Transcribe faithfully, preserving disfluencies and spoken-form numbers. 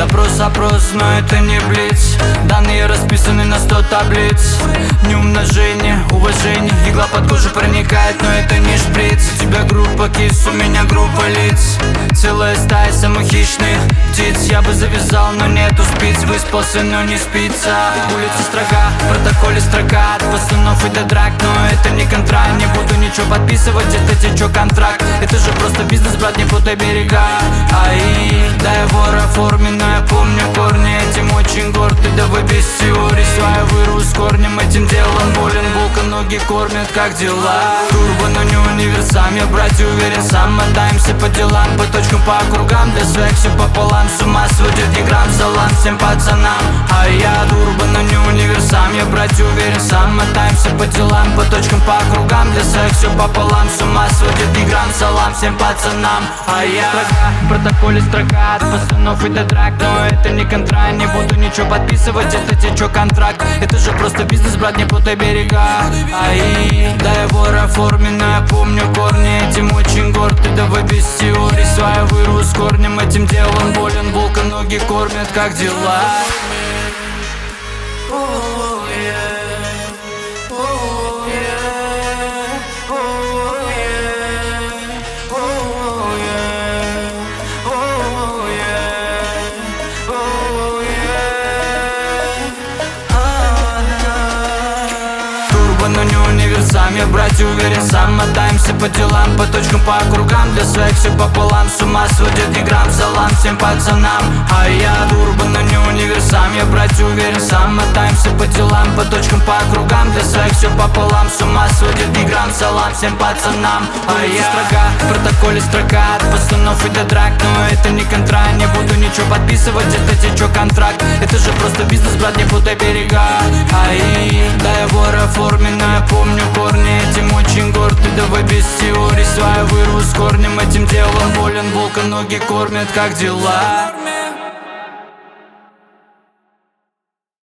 запрос, опрос, но это не блиц. Данные расписаны на сто таблиц. Не умножение, уважение. Игла под кожу проникает, но это не шприц. У тебя группа кис, у меня группа лиц. Целая стая самых хищных птиц. Я бы завязал, но нету спиц. Выспался, но не спится. Улица строга, в протоколе строка. От пацанов и до драк, но это не контракт. Не буду ничего подписывать, это течет контракт. Это же просто бизнес, брат, не путай берега. Ай, да я вор оформлен, но я помню корни. Этим очень горд, и давай без теорий. Свою вырву с корнем, этим делом болен. Волка ноги кормят, как дела? Турбо, но не универсам, я, брать, уверен, сам. Мотаемся по делам, по точкам, по округам. Для своих все пополам, с ума сводит не грамм. Салам всем пацанам. А я турбо, но не универсам, я, брать, уверен, сам. Мотаемся по делам, по точкам, по округам. Для своих все пополам, с ума сводит не грамм. Салам всем пацанам. А я в протоколе строка. От пацанов и до драк, но это не контракт. Не буду ничего подписывать, это течет контракт. Это же просто бизнес, брат, не путай берега. Ай, да я вор оформлен, но я помню корни. Этим очень горд, и давай без теорий. Свою вырву с корнем, этим делом болен. Волка ноги кормят, как дела? Но не универсам, я, брать, уверен, сам. Мотаемся по делам, по точкам, по округам. Для своих все пополам, с ума сводит не грамм. Салам всем пацанам. А я турбо, но не универсам, я, брать, уверен, сам. Мотаемся по делам, по точкам, по округам. Для своих все пополам, с ума сводит не грамм. Салам всем пацанам. А я строга, в протоколе строка. От пацанов и до драк, но это не контракт. Не буду ничего подписывать, это течет контракт. Это же просто бизнес, брат, не путай берега. Ай, да я вор оформлен, но я помню корни. Этим очень горд, и давай без теорий. Свою вырву с корнем, этим делом болен. Волка ноги кормят, как дела?